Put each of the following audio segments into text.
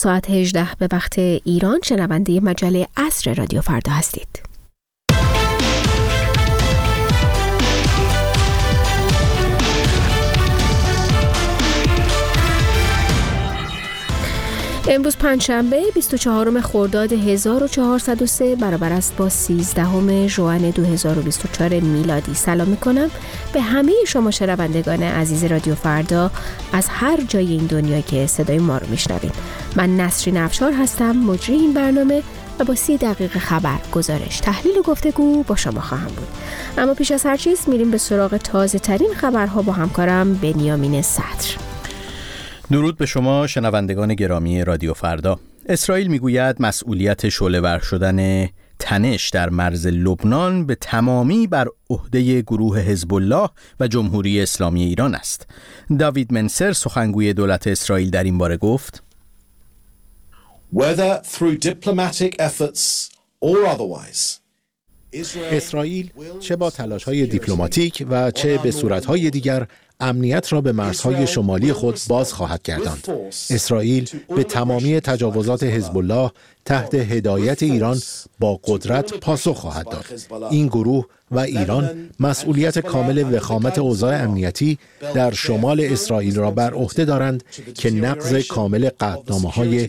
ساعت 18 به وقت ایران شنونده مجله عصر رادیو فردا هستید. امروز پنجشنبه 24 خرداد 1403 برابر است با 13 ژوئن 2024 میلادی. سلام میکنم به همه شما شنوندگان عزیز رادیو فردا از هر جای این دنیا که صدای ما رو میشنوید. من نسرین افشار هستم، مجری این برنامه و با 30 دقیقه خبر، گزارش، تحلیل و گفتگو با شما خواهم بود. اما پیش از هر چیز میریم به سراغ تازه ترین خبرها با همکارم بنیامین صدر. درود به شما شنوندگان گرامی رادیو فردا. اسرائیل میگوید مسئولیت شعله‌ور شدن تنش در مرز لبنان به تمامی بر عهده گروه حزب الله و جمهوری اسلامی ایران است. داوید منصر سخنگوی دولت اسرائیل در این باره گفت: Whether through diplomatic efforts or otherwise, اسرائیل چه با تلاش‌های دیپلماتیک و چه به صورت‌های دیگر امنیت را به مرزهای شمالی خود باز خواهد گرداند. اسرائیل به تمامی تجاوزات حزب الله تحت هدایت ایران با قدرت پاسخ خواهد داد. این گروه و ایران مسئولیت کامل وخامت اوضاع امنیتی در شمال اسرائیل را بر عهده دارند که نقض کامل قطعنامه‌های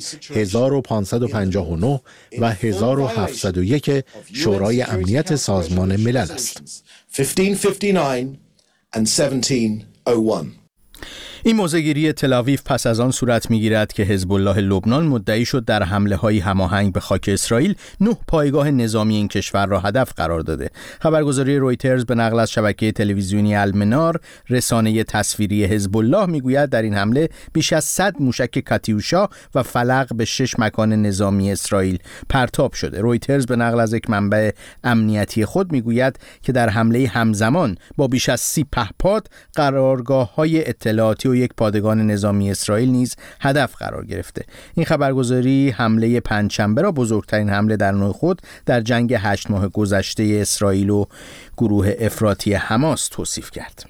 1559 و 1701 شورای امنیت سازمان ملل است. 1559 and 1701. این موضع‌گیری تل‌آویو پس از آن صورت می‌گیرد که حزب الله لبنان مدعی شد در حمله‌های هماهنگ به خاک اسرائیل 9 پایگاه نظامی این کشور را هدف قرار داده. خبرگزاری رویترز به نقل از شبکه تلویزیونی المنار، رسانه تصویری حزب الله می‌گوید در این حمله بیش از 100 موشک کاتیوشا و فلق به 6 مکان نظامی اسرائیل پرتاب شده. رویترز به نقل از یک منبع امنیتی خود می‌گوید که در حمله همزمان با بیش از 30 پهپاد قرارگاه‌های اطلاعاتی و یک پادگان نظامی اسرائیل نیز هدف قرار گرفته. این خبرگزاری حمله پنجشنبه را بزرگترین حمله در نوع خود در جنگ 8 ماه گذشته اسرائیل و گروه افراطی حماس توصیف کرد.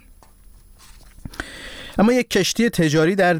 اما یک کشتی تجاری در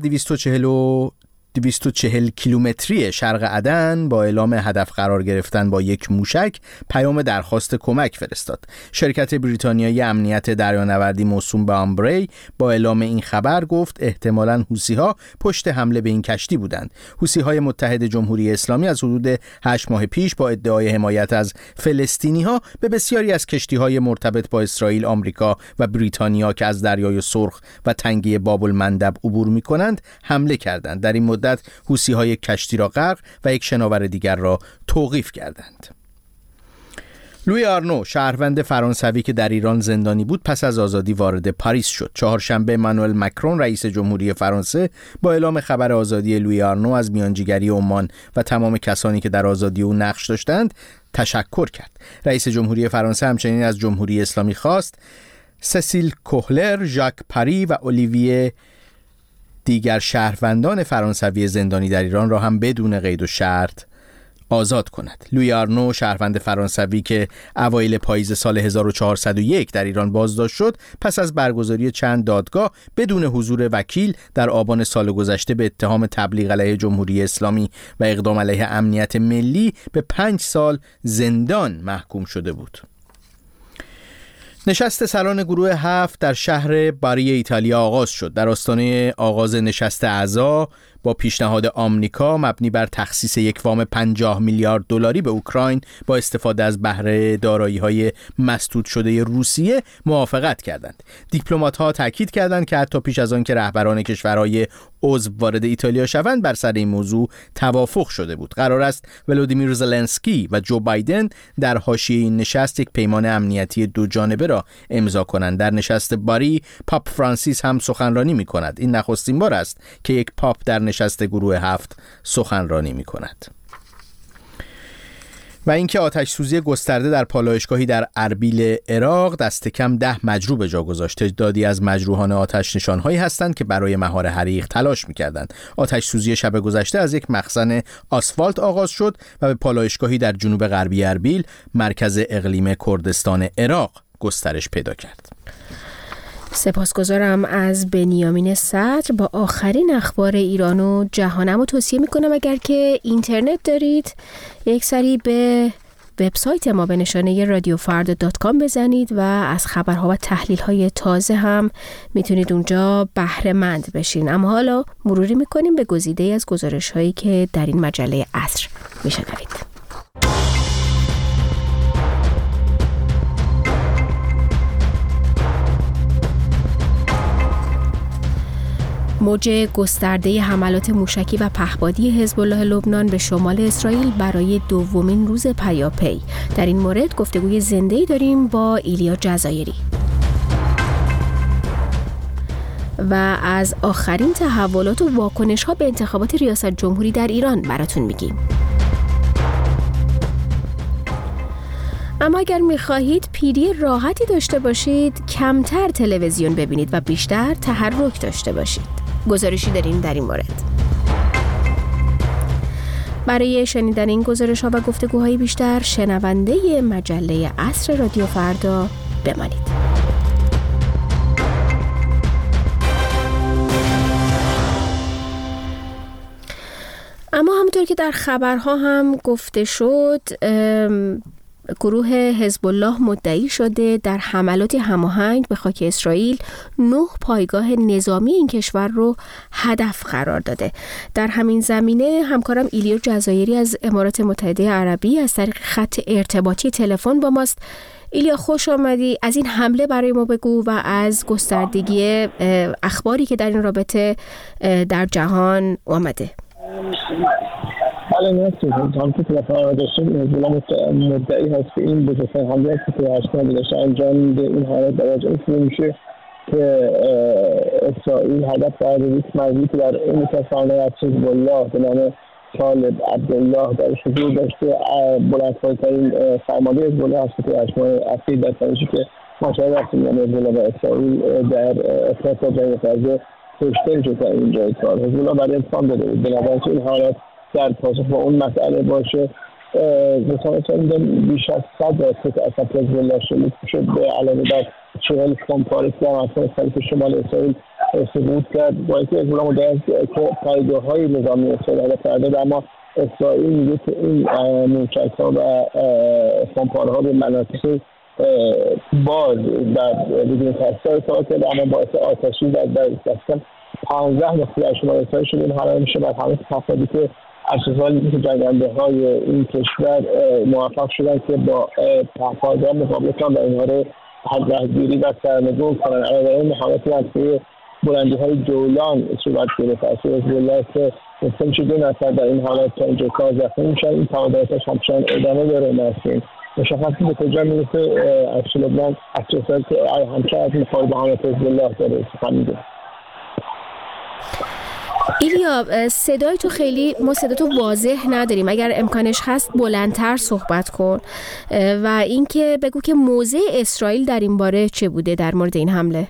240 کیلومتری شرق عدن با اعلام هدف قرار گرفتن با یک موشک پیام درخواست کمک فرستاد. شرکت بریتانیایی امنیت دریانوردی موسوم به آمبری با اعلام این خبر گفت احتمالاً حوثی‌ها پشت حمله به این کشتی بودند. حوثی‌های متحد جمهوری اسلامی از حدود 8 ماه پیش با ادعای حمایت از فلسطینی‌ها به بسیاری از کشتی‌های مرتبط با اسرائیل، آمریکا و بریتانیا که از دریای سرخ و تنگه باب المندب عبور می‌کنند حمله کردند. در این مدت حوثی‌ها کشتی را غرق و یک شناور دیگر را توقیف کردند. لوی آرنو شهروند فرانسوی که در ایران زندانی بود پس از آزادی وارد پاریس شد. چهارشنبه امانوئل مکرون رئیس جمهوری فرانسه با اعلام خبر آزادی لوی آرنو از میانجیگری عمان و تمام کسانی که در آزادی او نقش داشتند تشکر کرد. رئیس جمهوری فرانسه همچنین از جمهوری اسلامی خواست سسیل کوهلر، ژاک پری و اولیویه دیگر شهروندان فرانسوی زندانی در ایران را هم بدون قید و شرط آزاد کند. لوی آرنو شهروند فرانسوی که اوایل پاییز سال 1401 در ایران بازداشت شد پس از برگزاری چند دادگاه بدون حضور وکیل در آبان سال گذشته به اتهام تبلیغ علیه جمهوری اسلامی و اقدام علیه امنیت ملی به 5 سال زندان محکوم شده بود. نشست سران گروه 7 در شهر باری ایتالیا آغاز شد. در آستانه آغاز نشست اعضا با پیشنهاد آمریکا مبنی بر تخصیص یک وام 50 میلیارد دلاری به اوکراین با استفاده از بهره دارایی‌های مسدود شده روسیه موافقت کردند. دیپلمات‌ها تاکید کردند که حتی پیش از آن که رهبران کشورهای عضو وارد ایتالیا شوند بر سر این موضوع توافق شده بود. قرار است ولودیمیر زلنسکی و جو بایدن در حاشیه این نشست یک پیمان امنیتی دو جانبه را امضا کنند. در نشست باری پاپ فرانسیس هم سخنرانی می‌کند. این نخستین بار است که یک پاپ در نشست گروه 7 سخنرانی می‌کند. و اینکه آتش سوزی گسترده در پالایشگاهی در اربیل عراق دست کم 10 مجروح به جا گذاشت. تعدادی از مجروحان آتش نشان‌هایی هستند که برای مهار حریق تلاش می‌کردند. آتش سوزی شب گذشته از یک مخزن آسفالت آغاز شد و به پالایشگاهی در جنوب غربی اربیل، مرکز اقلیم کردستان عراق، گسترش پیدا کرد. سپاسگزارم از بنیامین صدر. با آخرین اخبار ایران و جهانم توصیه میکنم اگر که اینترنت دارید یک سری به وبسایت ما به نشانه radiofarda.com بزنید و از خبرها و تحلیل‌های تازه هم میتونید اونجا بهره مند بشین. اما حالا مروری میکنیم به گزیده‌ای از گزارش‌هایی که در این مجله عصر میشنوید. موج گسترده حملات موشکی و پهپادی حزب الله لبنان به شمال اسرائیل برای دومین روز پیاپی. در این مورد گفتگوی زنده‌ای داریم با ایلیا جزایری. و از آخرین تحولات و واکنش‌ها به انتخابات ریاست جمهوری در ایران براتون میگیم. اما اگر می‌خواهید پیری راحتی داشته باشید، کمتر تلویزیون ببینید و بیشتر تحرک داشته باشید. گزارشی داریم در این مورد. برای شنیدن این گزارش‌ها و گفتگوهای بیشتر شنونده مجله عصر رادیو فردا بمانید. اما همونطور که در خبرها هم گفته شد، گروه حزب الله مدعی شده در حملاتی هماهنگ به خاک اسرائیل 9 پایگاه نظامی این کشور رو هدف قرار داده. در همین زمینه همکارم ایلیا جزایری از امارات متحده عربی از طریق خط ارتباطی تلفن با ماست. ایلیا خوش آمدی. از این حمله برای ما بگو و از گستردگی اخباری که در این رابطه در جهان آمده. بله نسید هم که تلفن آمداشتیم مدعی هست که این بزرگترین حمله هست که هشتن داشته انجام میده. این حالت در واجه این میشه که اسرائیل هدف قرار دید مردی که در این کسانه از حزب الله به نام طالب عبدالله در حضور داشته بلندپایه‌ترین فرمانده حزب الله هست که اشمای اخیر در تنشی که مشاهده هستیم یعنی حزب الله و اسرائیل در ارتباط جنگ غزه کشته شده این جای کار. حزب الله برای انتقام داده بود. به نظر که این حالت در پاسخ با اون مسئله باشه مثلا بیش از 100 راسته که اصلا حزب الله شلیک شد به علاوه بر 40 کمپاری که اصلا سریف شمال اسرائیل سقوط کرد. با اینکه حزب الله مدعی که پایگاه‌های نظامی اسرائیل هدف قرار داده، اما اسرائیل میگه که این موشک‌ها و کمپارها به مناطق باز در بدون تأثیر کار کرده، اما باعث آتشی در دستم 15 نقطه در شمال اسرائیل شده. این حالا میشه بر همه تفاوتی که ارتش‌های که جنگنده‌های این کشور موفق شدن که با پهپادها مقابله کنن و اینها رو رهگیری و سرنگون کنن. علاوه بر این حالتی از بلندی‌های جولان صورت گرفت از حزب الله که مثل 2 نفر در این حالت تا اینجا کار زخمی میشن. این تماداراتش همچنان ادامه داره. نسیم مشخصی به کجا میرسه ارتش لبنان افسوس که همچنان از مخالفان حزب الله داره سخن میگه. ایلیا صدای تو خیلی ما صدا تو واضح نداریم، اگر امکانش هست بلندتر صحبت کن و اینکه بگو که موضع اسرائیل در این باره چه بوده در مورد این حمله.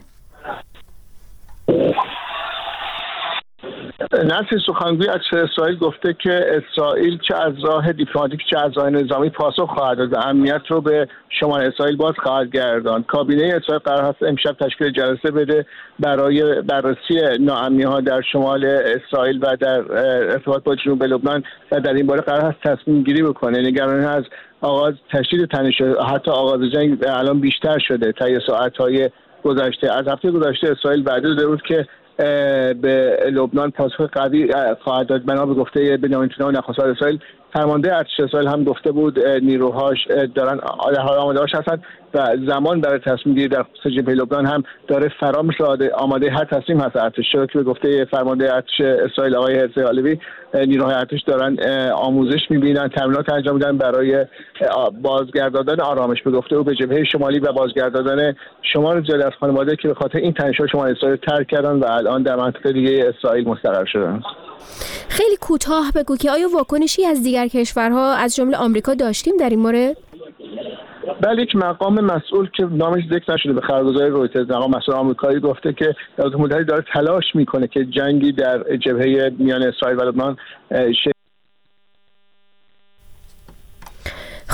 نسل سخنگوی ارتش اسرائیل گفته که اسرائیل چه از راه دیپلماتیک چه از راه نظامی پاسخ خواهد داد و امنیت رو به شمال اسرائیل باز خواهد گرداند. کابینه اسرائیل قرار است امشب تشکیل جلسه بده برای بررسی ناامنی‌ها در شمال اسرائیل و در ارتباط با جنوب لبنان و در این باره قرار است تصمیم گیری بکنه. نگرانی از آغاز تشدید تنش حتی آغاز جنگ الان بیشتر شده. طی ساعت‌های گذشته از هفته گذشته اسرائیل وعده داده بود که به لبنان پاسخ قوی خواهد داد. بنا به گفته بنیامین نتانیاهو نخست وزیر اسرائیل، فرمانده ارتش اسرائیل هم گفته بود نیروهاش دارن آماده هستند و زمان برای تصمیم گیری در خصوص جبهه لبنان هم داره فرا میشه. آماده هر تصمیم هست ارتش. چرا که به گفته فرمانده ارتش اسرائیل آقای هرزی آلوی نیروهای ارتش دارن آموزش میبینن، تمرینات انجام میدن برای بازگرداندن آرامش. به گفته او به جبهه شمالی و بازگرداندن شمال زیادی از خانواده که به خاطر این تنش‌ها شمال اسرائیل ترک کردن و الان در منطقه دیگه اسرائیل مستقر شدن. خیلی کوتاه بگو که آیا واکنشی از دیگر کشورها از جمله آمریکا داشتیم در این مورد؟ بله، یک مقام مسئول که نامش ذکر نشده به خبرگزاری رویترز، مقام مسئول آمریکایی گفته که دولت متحده داره تلاش میکنه که جنگی در جبهه میان اسرائیل و لبنان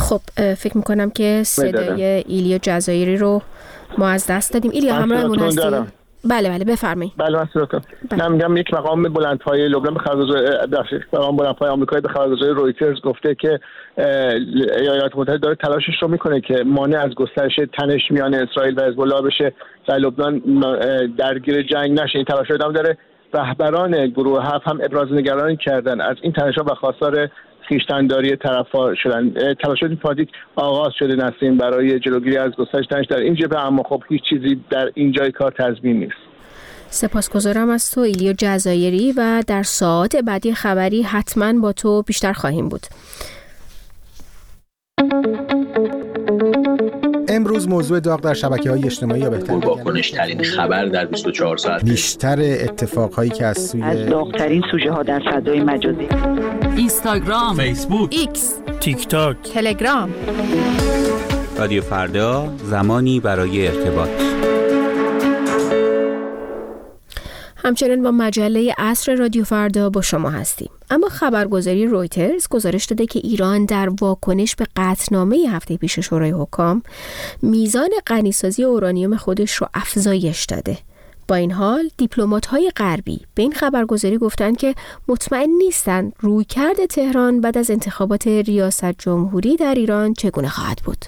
خب فکر میکنم که صدای ایلیا جزایری رو ما از دست دادیم. ایلیا همراهمون هستی؟ بله بفرمایید. بله من صداتون. من میگم یک مقام بلندپایه لبنان به خبرگزاری مقام بلندپایه آمریکایی به خبرگزاری رویترز گفته که ایالات متحده داره تلاشش رو میکنه که مانع از گسترش تنش میان اسرائیل و حزب الله بشه و لبنان درگیر جنگ نشه. این تلاش ادامه داره. رهبران گروه هفت هم ابراز نگرانی کردن از این تنش‌ها و خواستار خویشتن‌داری طرف‌ها شدن. تلاشات دیپلماتیک آغاز شده نسیم برای جلوگیری از گسترش تنش در این جبهه، اما خب هیچ چیزی در این جای کار تضمین نیست. سپاسگزارم از تو ایلیا جزایری و در ساعات بعدی خبری حتما با تو بیشتر خواهیم بود. امروز موضوع داغ در شبکه‌های اجتماعی یا بهتر واکنش‌ترین خبر در 24 ساعت، بیشتر اتفاقهایی که از داغ‌ترین سوژه‌ها در فضای مجازی، اینستاگرام، فیسبوک، ایکس، تیک تاک، تلگرام. رادیو فردا، زمانی برای ارتباط. همچنین با مجله عصر رادیو فردا با شما هستیم. اما خبرگزاری رویترز گزارش داده که ایران در واکنش به قطعنامه هفته پیش شورای حکام میزان غنیسازی اورانیوم خودش رو افزایش داده. با این حال دیپلمات‌های غربی به این خبرگزاری گفتند که مطمئن نیستند رویکرد تهران بعد از انتخابات ریاست جمهوری در ایران چگونه خواهد بود.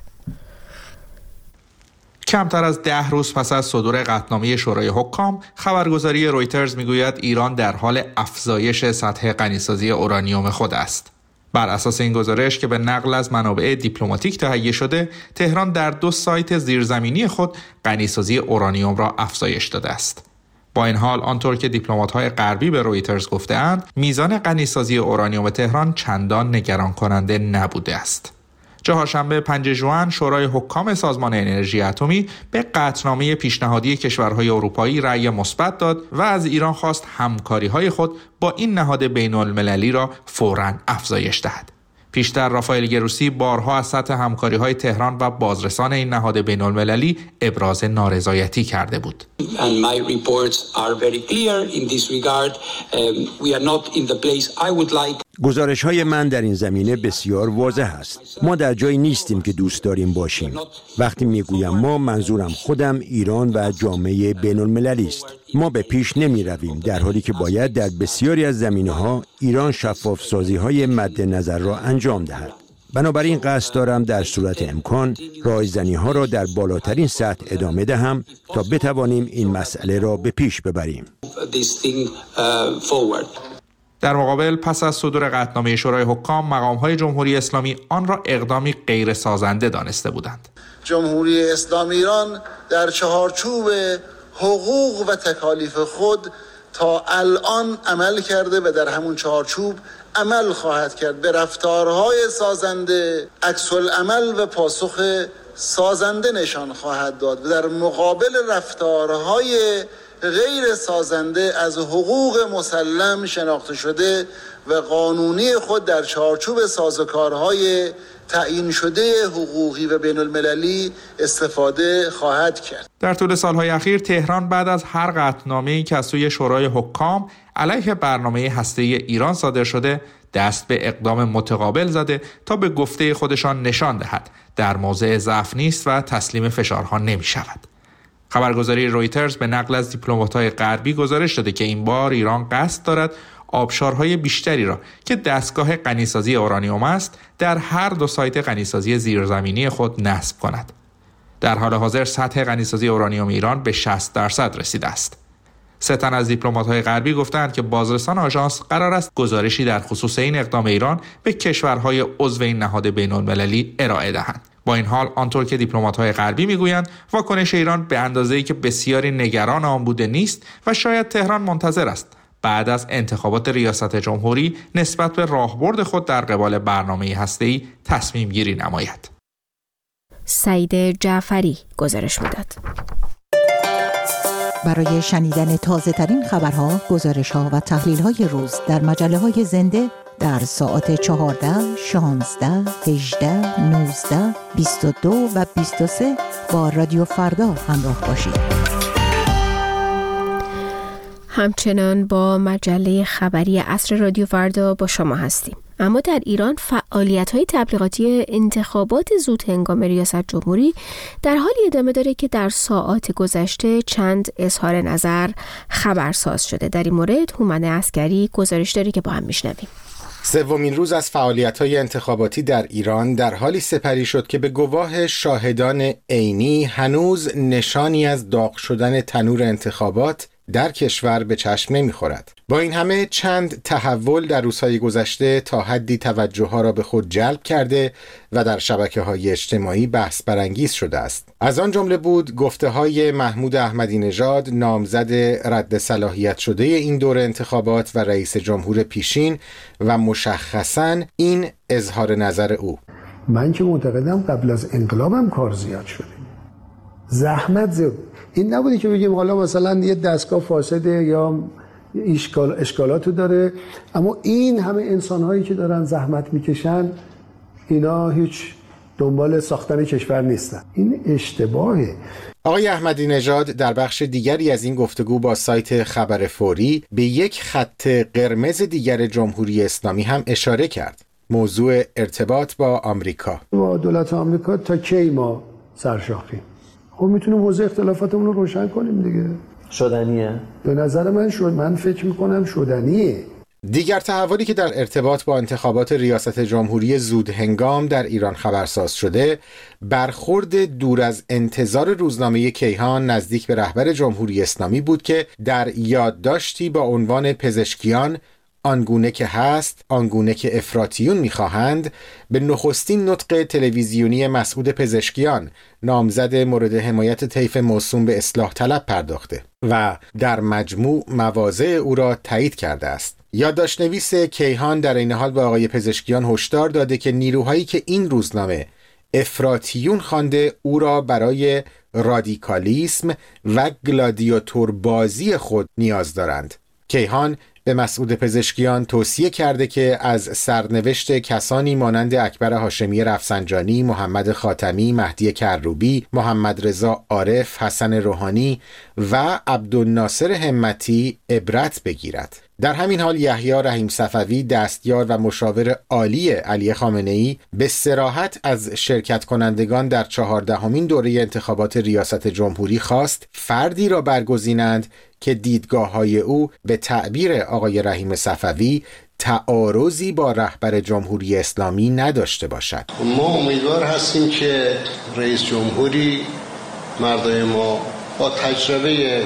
کمتر از 10 روز پس از صدور قطعنامه شورای حکام، خبرگزاری رویترز میگوید ایران در حال افزایش سطح غنیسازی اورانیوم خود است. بر اساس این گزارش که به نقل از منابع دیپلماتیک تهیه شده، تهران در 2 سایت زیرزمینی خود غنیسازی اورانیوم را افزایش داده است. با این حال آنطور که دیپلمات‌های غربی به رویترز گفته‌اند، میزان غنیسازی اورانیوم تهران چندان نگران کننده نبوده است. چهارشنبه 5 ژوئن شورای حکام سازمان انرژی اتمی به قطعنامه پیشنهادی کشورهای اروپایی رأی مثبت داد و از ایران خواست همکاری‌های خود با این نهاد بین‌المللی را فوراً افزایش دهد. پیشتر رافائل گروسی بارها از سطح همکاری‌های تهران و بازرسان این نهاد بین‌المللی ابراز نارضایتی کرده بود. And my reports are very clear in this regard. We are not in the place I would like. گزارش‌های من در این زمینه بسیار واضح است. ما در جایی نیستیم که دوست داریم باشیم. وقتی میگویم ما، منظورم خودم، ایران و جامعه بین‌المللی است. ما به پیش نمی‌رویم، در حالی که باید در بسیاری از زمینه‌ها ایران شفاف‌سازی‌های مد نظر را انجام دهد. بنابراین قصد دارم در صورت امکان رایزنی‌ها را در بالاترین سطح ادامه دهم تا بتوانیم این مسئله را به پیش ببریم. در مقابل پس از صدور قطعنامه شورای حکام، مقام‌های جمهوری اسلامی آن را اقدامی غیر سازنده دانسته بودند. جمهوری اسلامی ایران در چهارچوب حقوق و تکالیف خود تا الان عمل کرده و در همون چهارچوب عمل خواهد کرد. به رفتارهای سازنده عکس‌العمل و پاسخ سازنده نشان خواهد داد و در مقابل رفتارهای غیر سازنده از حقوق مسلم شناخته شده و قانونی خود در چارچوب سازوکارهای تعیین شده حقوقی و بین المللی استفاده خواهد کرد. در طول سالهای اخیر تهران بعد از هر قطعنامه‌ای که از سوی شورای حکام علیه برنامه هسته‌ای ایران صادر شده، دست به اقدام متقابل زده تا به گفته خودشان نشان دهد در موضع ضعف نیست و تسلیم فشارها نمی شود. خبرگزاری رویترز به نقل از دیپلمات‌های غربی گزارش داده که این بار ایران قصد دارد آبشارهای بیشتری را که دستگاه غنیسازی اورانیوم است در هر 2 سایت غنیسازی زیرزمینی خود نصب کند. در حال حاضر سطح غنیسازی اورانیوم ایران به 60% رسیده است. 3 تن از دیپلمات‌های غربی گفتند که بازرسان آژانس قرار است گزارشی در خصوص این اقدام ایران به کشورهای عضو این نهاد بین‌المللی ارائه دهند. با این حال آنطور که دیپلمات‌های غربی میگویند واکنش ایران به اندازه‌ای که بسیاری نگران آن بوده نیست و شاید تهران منتظر است بعد از انتخابات ریاست جمهوری نسبت به راهبرد خود در قبال برنامه هسته‌ای تصمیم گیری نماید. سعید جعفری گزارش می‌داد. برای شنیدن تازه‌ترین خبرها، گزارش‌ها و تحلیل‌های روز در مجله‌های زنده در ساعات 14، 16، 18، 19، 22 و 23 با رادیو فردا همراه باشید. همچنان با مجله خبری عصر رادیو فردا با شما هستیم. اما در ایران فعالیت‌های تبلیغاتی انتخابات زود هنگام ریاست جمهوری در حالی ادامه داره که در ساعات گذشته چند اظهار نظر خبرساز شده. در این مورد هومن عسکری گزارش داره که با هم میشنویم. سومین روز از فعالیت‌های انتخاباتی در ایران در حالی سپری شد که به گواه شاهدان عینی هنوز نشانی از داغ شدن تنور انتخابات در کشور به چشم نمی‌خورد. با این همه چند تحول در روزهای گذشته تا حدی توجه‌ها را به خود جلب کرده و در شبکه‌های اجتماعی بحث برانگیز شده است. از آن جمله بود گفته‌های محمود احمدی نژاد، نامزد رد صلاحیت شده این دوره انتخابات و رئیس جمهور پیشین، و مشخصاً این اظهار نظر او: من که معتقدم قبل از انقلابم کار زیاد شده، زحمت زیاد. این نبوده که بگیم حالا مثلا یه دستگاه فاسده یا اشکالاتو داره، اما این همه انسان‌هایی که دارن زحمت میکشن اینا هیچ دنبال ساختن کشور نیستن. این اشتباهه. آقای احمدی نژاد در بخش دیگری از این گفتگو با سایت خبر فوری به یک خط قرمز دیگر جمهوری اسلامی هم اشاره کرد: موضوع ارتباط با آمریکا. با دولت آمریکا تا کی ما سرشاخیم؟ خب میتونیم حوزه اختلافاتمون رو روشن کنیم دیگه. شدنیه؟ به نظر من فکر میکنم شدنیه. دیگر تحولی که در ارتباط با انتخابات ریاست جمهوری زود هنگام در ایران خبرساز شده، برخورد دور از انتظار روزنامه کیهان نزدیک به رهبر جمهوری اسلامی بود که در یادداشتی با عنوان پزشکیان آنگونه که هست، آنگونه که افراطیون می‌خواهند، به نخستین نطق تلویزیونی مسعود پزشکیان، نامزد مورد حمایت طیف موسوم به اصلاح طلب، پرداخته و در مجموع مواضع او را تایید کرده است. یادداشت نویس کیهان در این حال به آقای پزشکیان هشدار داده که نیروهایی که این روزنامه افراطیون خوانده او را برای رادیکالیسم و گلادیاتور بازی خود نیاز دارند. کیهان به مسعود پزشکیان توصیه کرده که از سرنوشت کسانی مانند اکبر هاشمی رفسنجانی، محمد خاتمی، مهدی کروبی، محمد رضا عارف، حسن روحانی و عبدالناصر همتی عبرت بگیرد. در همین حال یحیی رحیم صفوی، دستیار و مشاور عالی علی خامنه‌ای، به صراحت از شرکت کنندگان در 14مین دوره انتخابات ریاست جمهوری خواست فردی را برگزینند که دیدگاه‌های او به تعبیر آقای رحیم صفوی تعارضی با رهبر جمهوری اسلامی نداشته باشد. ما امیدوار هستیم که رئیس جمهوری مردم ما با تجربه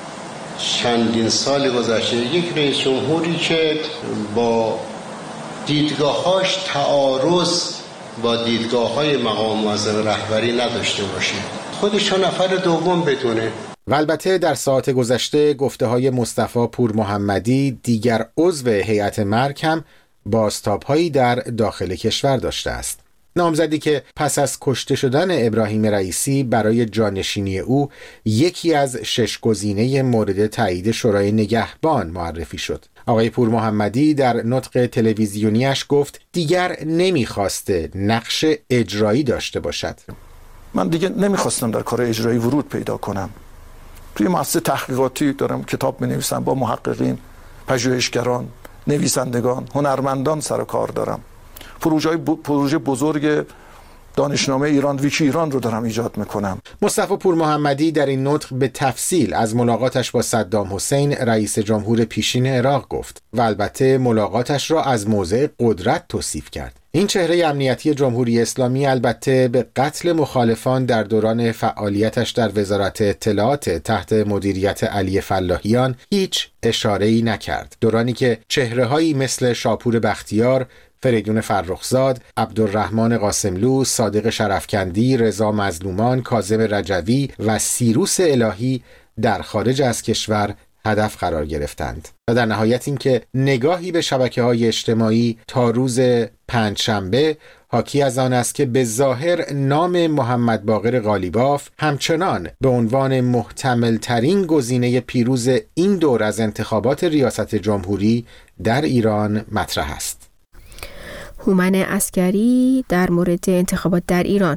چندین سال گذشته، یک رئیس جمهوری که با دیدگاهاش تعارض با دیدگاه‌های مقام معظم رهبری نداشته باشه، خودش نفر دوم بدونه. و البته در ساعت گذشته گفته‌های مصطفی پور محمدی، دیگر عضو هیئت مرگ، هم بازتاب‌هایی در داخل کشور داشته است. نامزدی که پس از کشته شدن ابراهیم رئیسی برای جانشینی او یکی از 6 گزینه مورد تایید شورای نگهبان معرفی شد. آقای پور محمدی در نطق تلویزیونیش گفت دیگر نمیخواسته نقش اجرایی داشته باشد. من دیگه نمیخواستم در کار اجرایی ورود پیدا کنم. توی مؤسسه تحقیقاتی دارم کتاب می‌نویسم، با محققین، پژوهشگران، نویسندگان، هنرمندان سر و کار دارم. پروژه بزرگ دانشنامه ایران، ویکی ایران رو دارم ایجاد میکنم. مصطفی پور محمدی در این نطق به تفصیل از ملاقاتش با صدام حسین رئیس جمهور پیشین عراق گفت و البته ملاقاتش را از موضع قدرت توصیف کرد. این چهره امنیتی جمهوری اسلامی البته به قتل مخالفان در دوران فعالیتش در وزارت اطلاعات تحت مدیریت علی فلاحیان هیچ اشاره‌ای نکرد. دورانی که چهره‌هایی مثل شاپور بختیار، فریدون فرخزاد، عبدالرحمن قاسملو، صادق شرفکندی، رضا مظلومان، کاظم رجوی و سیروس الهی در خارج از کشور هدف قرار گرفتند. و در نهایت این که نگاهی به شبکه‌های اجتماعی تا روز پنجشنبه حاکی از آن است که به ظاهر نام محمد باقر قالیباف همچنان به عنوان محتمل ترین گزینه پیروز این دور از انتخابات ریاست جمهوری در ایران مطرح است. هومن عسکری در مورد انتخابات در ایران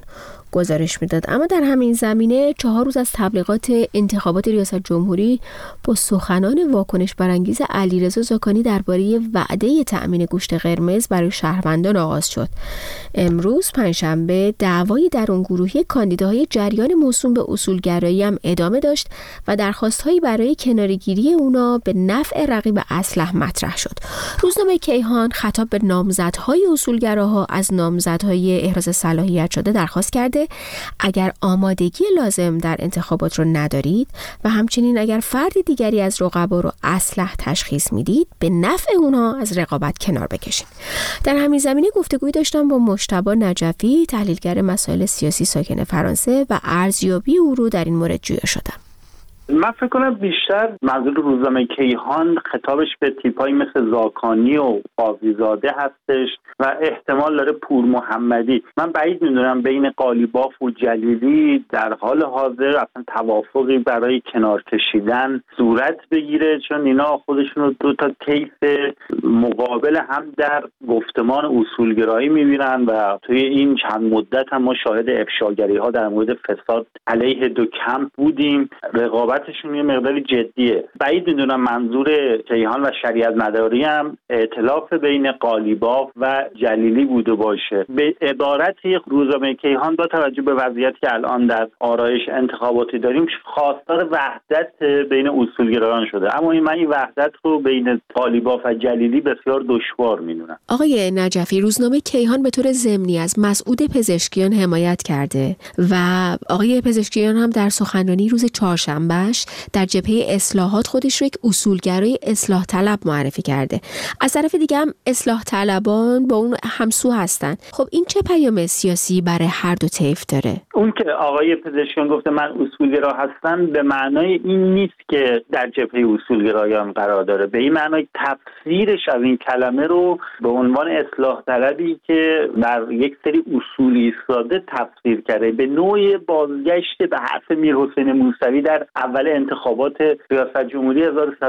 گزارش میداد. اما در همین زمینه 4 روز از تبلیغات انتخابات ریاست جمهوری با سخنان واکنش برانگیز علیرضا زاکانی درباره وعده تأمین گوشت قرمز برای شهروندان آغاز شد. امروز پنجشنبه دعوای درونگروهی کاندیداهای جریان موسوم به اصولگرایی هم ادامه داشت و درخواست‌هایی برای کناره‌گیری اونا به نفع رقیب اصلح مطرح شد. روزنامه کیهان خطاب به نامزدهای اصولگراها از نامزدهای احراز صلاحیت شده درخواست کرده اگر آمادگی لازم در انتخابات رو ندارید و همچنین اگر فرد دیگری از رقبا رو اصلح تشخیص میدید به نفع اونها از رقابت کنار بکشید. در همین زمینه گفتگویی داشتم با مجتبی نجفی، تحلیلگر مسائل سیاسی ساکن فرانسه و ارزیابی او رو در این مورد جویا شدم. من فکر کنم بیشتر منظور روزنامه کیهان خطابش به تیپایی مثل زاکانی و قاضیزاده هستش و احتمال داره پور محمدی. من بعید میدونم بین قالیباف و جلیلی در حال حاضر اصلا توافقی برای کنار کشیدن صورت بگیره، چون اینا خودشون رو دو تا کیس مقابل هم در گفتمان اصولگرایی میبینن و توی این چند مدت هم ما شاهد افشاگری ها در مورد فساد علیه دو کمپ بودیم. رقابتشون یه مقداری جدیه. بعید میدونم منظور کیهان و شریعت مداری هم ائتلاف بین قالیباف و جلیلی بوده باشه. به عبارتی روزنامه کیهان با توجه به وضعیتی که الان در آرایش انتخاباتی داریم خواستار وحدت بین اصولگرایان شده، اما من این وحدت رو بین قالیباف و جلیلی بسیار دشوار میدونم. آقای نجفی، روزنامه کیهان به طور ضمنی از مسعود پزشکیان حمایت کرده و آقای پزشکیان هم در سخنرانی روز چهارشنبهش در جبهه اصلاحات خودش رو یک اصولگرای اصلاح طلب معرفی کرده. از طرف دیگه هم اصلاح طلبان با اون همسو هستن. خب این چه پیام سیاسی برای هر دو طیف داره؟ اون که آقای پزشکیان گفته من اصولگرا هستم به معنای این نیست که در جبهه اصولگرایان قرار داره. به این معنای تفسیرش از این کلمه رو به عنوان اصلاح طلبی که بر یک سری اصول ایستاده تفسیر کرده. به نوع بازگشت به حرف میرحسین موسوی در اول انتخابات ریاست جمهوری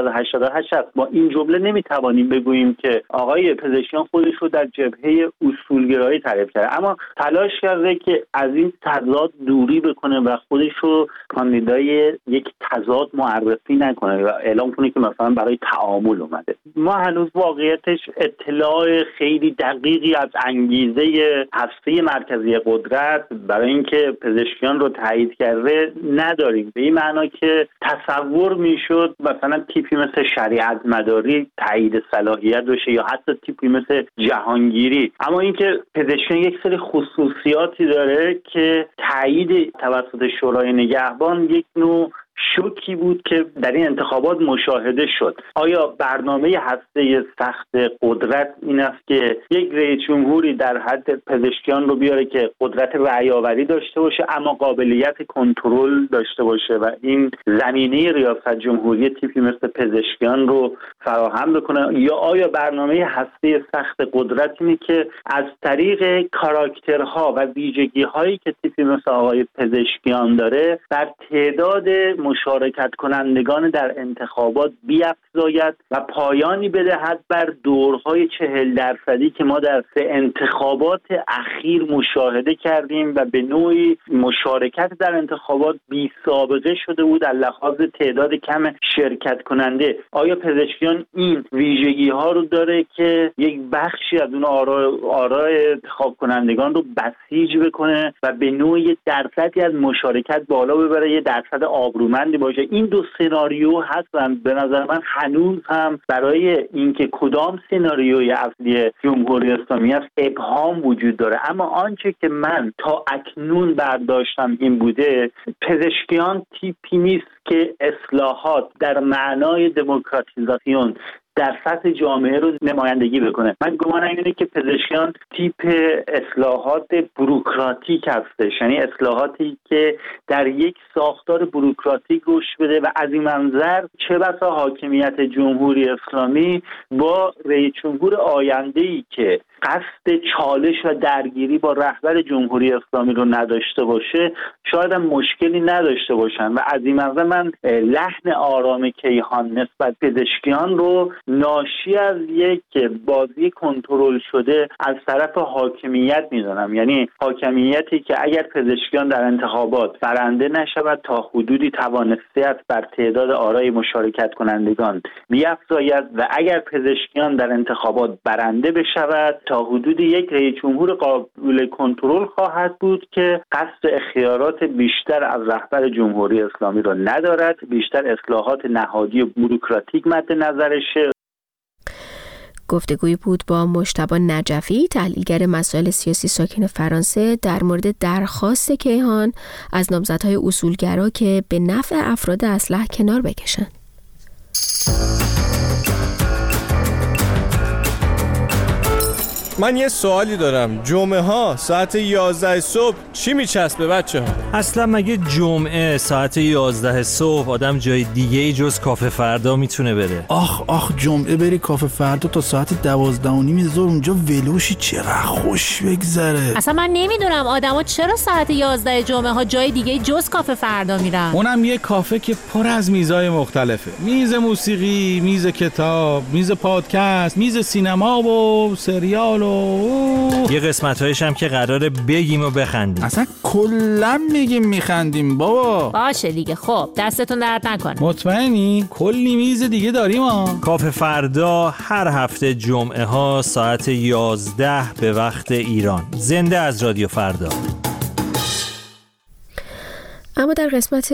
1388 است. با این جمله نمیتوانیم بگوییم که آقای پزشکیان خودش رو در جبهه اصولگرایی تعریف کرده، اما تلاش کرده که از این تضاد دوری بکنه و خودش رو کاندیدای یک تضاد معرفی نکنه و اعلام کنه که مثلا برای تعامل اومده. ما هنوز واقعیتش اطلاع خیلی دقیقی از انگیزه هسته مرکزی قدرت برای اینکه پزشکیان رو تایید کرده نداریم. به این معنا که تصور میشد مثلا تیپی مثل شریعت مداری تایید صلاحیت بشه یا حتی تیپی مثل جهانگیری، اما اینکه پزشکیان یک سری خصوصیاتی داره که تایید توسط شورای نگهبان یک نوع شوکی بود که در این انتخابات مشاهده شد. آیا برنامه هسته سخت قدرت این است که یک رئیس جمهوری در حد پزشکیان رو بیاره که قدرت رأی‌آوری داشته باشه اما قابلیت کنترل داشته باشه و این زمینه ریاست جمهوری تیپی مثل پزشکیان رو فراهم بکنه، یا آیا برنامه هسته سخت قدرت اینه که از طریق کاراکترها و ویژگی‌هایی که تیپی مثل آقای پزشکیان داره بر تعداد مشارکت کنندگان در انتخابات بیفزاید و پایانی بدهد بر دورهای 40% که ما در انتخابات اخیر مشاهده کردیم و به نوعی مشارکت در انتخابات بی سابقه شده بود در لحاظ تعداد کم شرکت کننده. آیا پزشکیان این ویژگی ها رو داره که یک بخشی از اون آراء انتخاب کنندگان رو بسیج بکنه و به نوعی درصدی از مشارکت بالا ببره، یه درصد آبرومندی باشه؟ این دو سناریو هستن. به نظر من هنوز هم برای اینکه کدام سناریوی اصلی جمهوری اسلامی است ابهام وجود داره. اما آنچه که من تا اکنون برداشتم این بوده پزشکیان تیپی نیست که اصلاحات در معنای دموکراتیزاسیون در سطح جامعه رو نمایندگی بکنه. من گمانم اینه که پزشکیان تیپ اصلاحات بوروکراتیک هستش، یعنی اصلاحاتی که در یک ساختار بوروکراتیک رشد بده و از این منظر چه بسا حاکمیت جمهوری اسلامی با رئیس جمهور آینده‌ای که قصد چالش و درگیری با رهبر جمهوری اسلامی رو نداشته باشه شاید هم مشکلی نداشته باشن و از این منظر من لحن آرام کیهان نسبت پزشکیان رو ناشی از یک بازی کنترل شده از طرف حاکمیت میدونم. یعنی حاکمیتی که اگر پزشکیان در انتخابات برنده نشود تا حدودی توانسته است بر تعداد آرای مشارکت کنندگان بیفزاید و اگر پزشکیان در انتخابات برنده بشود تا حدودی یک رئیس جمهور قابل کنترل خواهد بود که قصد اختیارات بیشتر از رهبر جمهوری اسلامی را ندارد، بیشتر اصلاحات نهادی و بوروکراتیک مد نظرشه. گفتگویی بود با مجتبی نجفی، تحلیلگر مسائل سیاسی ساکن فرانسه، در مورد درخواست کیهان از نامزدهای اصولگرا که به نفع افراد اصلح کنار بکشن. من یه سوالی دارم. جمعه ها ساعت 11 صبح چی میچسبه بچه ها؟ اصلا مگه جمعه ساعت 11 صبح آدم جای دیگه ای جز کافه فردا میتونه بره؟ آخ جمعه بری کافه فردا تا ساعت 12:30 ظهر اونجا ولوشی، چقدر خوش بگذره. اصلا من نمیدونم آدما چرا ساعت 11 جمعه ها جای دیگه جز کافه فردا میرن. اونم یه کافه که پر از میزای مختلفه. میز موسیقی، میز کتاب، میز پادکست، میز سینما و سریال و یه قسمت‌هایش هم که قراره بگیم و بخندیم. اصلا کلا میگیم میخندیم بابا. باشه دیگه، خب دستتون درد نکنه. مطمئنی؟ کلی میز دیگه داریم ها. کافه فردا هر هفته جمعه ها ساعت 11 به وقت ایران. زنده از رادیو فردا. اما در قسمت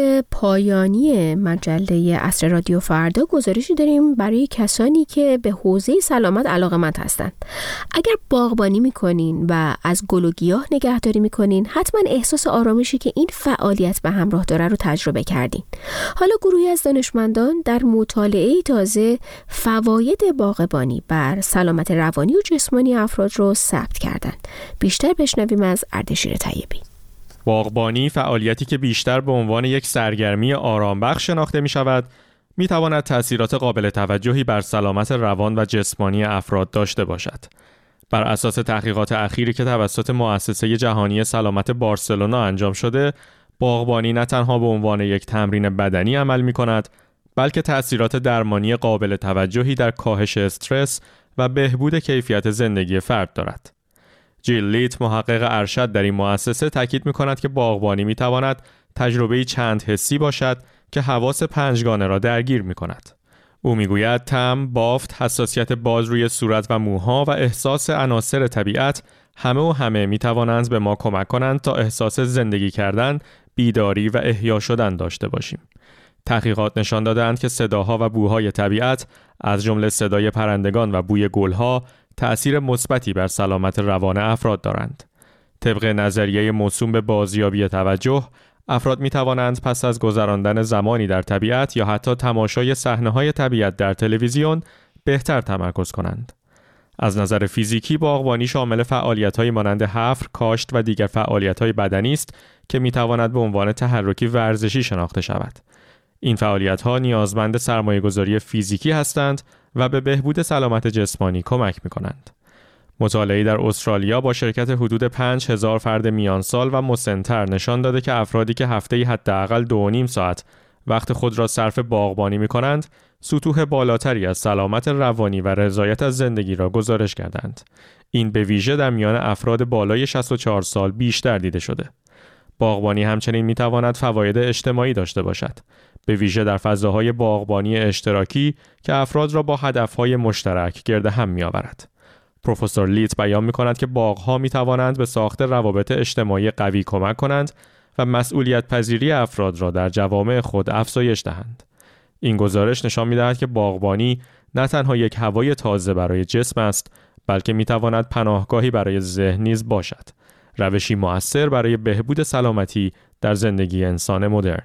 پایانی مجله عصر رادیو فردا گزارشی داریم برای کسانی که به حوزه سلامت علاقه‌مند هستند. اگر باغبانی میکنین و از گل و گیاه نگهداری میکنین، حتما احساس آرامشی که این فعالیت به همراه داره رو تجربه کردین. حالا گروهی از دانشمندان در مطالعه تازه فواید باغبانی بر سلامت روانی و جسمانی افراد رو ثبت کردند. بیشتر بشنویم از اردشیر طیبی. باغبانی، فعالیتی که بیشتر به عنوان یک سرگرمی آرامبخش شناخته می شود، می تواند تأثیرات قابل توجهی بر سلامت روان و جسمانی افراد داشته باشد. بر اساس تحقیقات اخیری که توسط مؤسسه جهانی سلامت بارسلونا انجام شده، باغبانی نه تنها به عنوان یک تمرین بدنی عمل می کند، بلکه تأثیرات درمانی قابل توجهی در کاهش استرس و بهبود کیفیت زندگی فرد دارد. جیل لیت، محقق ارشد در این مؤسسه، تاکید می‌کند که باغبانی می‌تواند تجربه‌ای چند حسی باشد که حواس پنجگانه را درگیر می‌کند. او می‌گوید طعم، بافت، حساسیت باز روی صورت و موها و احساس عناصر طبیعت همه می‌توانند به ما کمک کنند تا احساس زندگی کردن، بیداری و احیا شدن داشته باشیم. تحقیقات نشان دادند که صداها و بوهای طبیعت، از جمله صدای پرندگان و بوی گل‌ها، تأثیر مثبتی بر سلامت روان افراد دارند. طبق نظریه موسوم به بازیابی توجه، افراد می توانند پس از گذراندن زمانی در طبیعت یا حتی تماشای صحنه‌های طبیعت در تلویزیون بهتر تمرکز کنند. از نظر فیزیکی، باغبانی شامل فعالیت‌های مانند حفر، کاشت و دیگر فعالیت‌های بدنی است که می تواند به عنوان تحرکی ورزشی شناخته شود. این فعالیت‌ها نیازمند سرمایه‌گذاری فیزیکی هستند و به بهبود سلامت جسمانی کمک می‌کنند. مطالعه‌ای در استرالیا با شرکت حدود 5000 فرد میان سال و مسن‌تر نشان داده که افرادی که هفته‌ای حداقل 2.5 ساعت وقت خود را صرف باغبانی می‌کنند، سطوح بالاتری از سلامت روانی و رضایت از زندگی را گزارش کردند. این به ویژه در میان افراد بالای 64 سال بیشتر دیده شده. باغبانی همچنین می‌تواند فواید اجتماعی داشته باشد، به ویژه در فضاهای باغبانی اشتراکی که افراد را با هدفهای مشترک گرد هم می‌آورد. پروفسور لیت بیان می‌کند که باغ‌ها می‌توانند به ساخت روابط اجتماعی قوی کمک کنند و مسئولیت پذیری افراد را در جوامع خود افزایش دهند. این گزارش نشان می‌دهد که باغبانی نه تنها یک هوای تازه برای جسم است، بلکه می‌تواند پناهگاهی برای ذهن نیز باشد. روشی مؤثر برای بهبود سلامتی در زندگی انسان مدرن.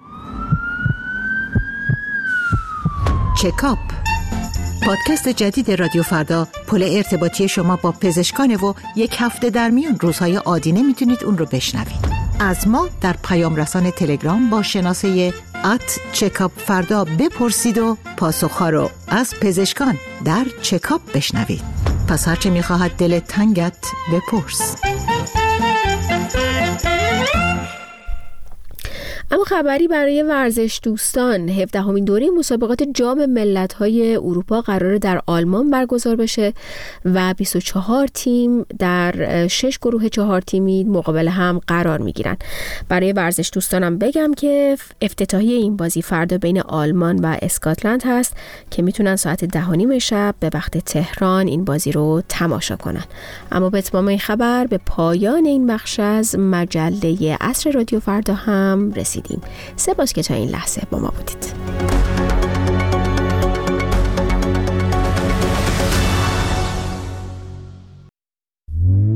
چکاپ، پادکست جدید رادیو فردا، پل ارتباطی شما با پزشکان و یک هفته در میان روزهای عادی میتونید اون رو بشنوید. از ما در پیام رسان تلگرام با شناسه @چکاپ بپرسید و پاسخها رو از پزشکان در چکاپ بشنوید. پس هرچه میخواهد دلت تنگت بپرس. اما خبری برای ورزش دوستان، 17مین دوره مسابقات جام ملت‌های اروپا قراره در آلمان برگزار بشه و 24 تیم در 6 گروه 4 تیمی مقابل هم قرار میگیرن. برای ورزش دوستانم بگم که افتتاحیه این بازی فردا بین آلمان و اسکاتلند هست که میتونن ساعت 10:30 شب به وقت تهران این بازی رو تماشا کنن. اما به اتمام این خبر به پایان این بخش از مجله عصر رادیو فردا هم رسیدیم. سپاس که تا این لحظه با ما بودید.